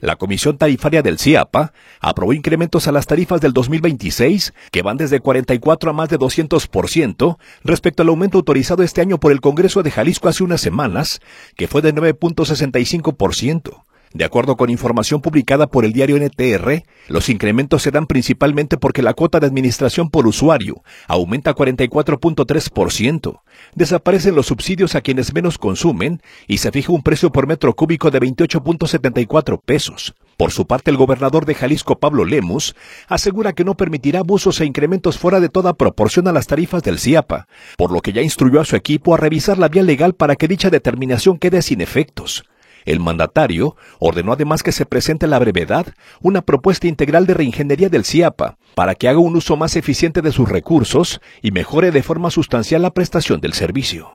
La Comisión Tarifaria del CIAPA aprobó incrementos a las tarifas del 2026 que van desde 44 a más de 200% respecto al aumento autorizado este año por el Congreso de Jalisco hace unas semanas, que fue de 9.65%. De acuerdo con información publicada por el diario NTR, los incrementos se dan principalmente porque la cuota de administración por usuario aumenta 44.3%, desaparecen los subsidios a quienes menos consumen y se fija un precio por metro cúbico de 28.74 pesos. Por su parte, el gobernador de Jalisco, Pablo Lemus, asegura que no permitirá abusos e incrementos fuera de toda proporción a las tarifas del CIAPA, por lo que ya instruyó a su equipo a revisar la vía legal para que dicha determinación quede sin efectos. El mandatario ordenó además que se presente a la brevedad una propuesta integral de reingeniería del CIAPA para que haga un uso más eficiente de sus recursos y mejore de forma sustancial la prestación del servicio.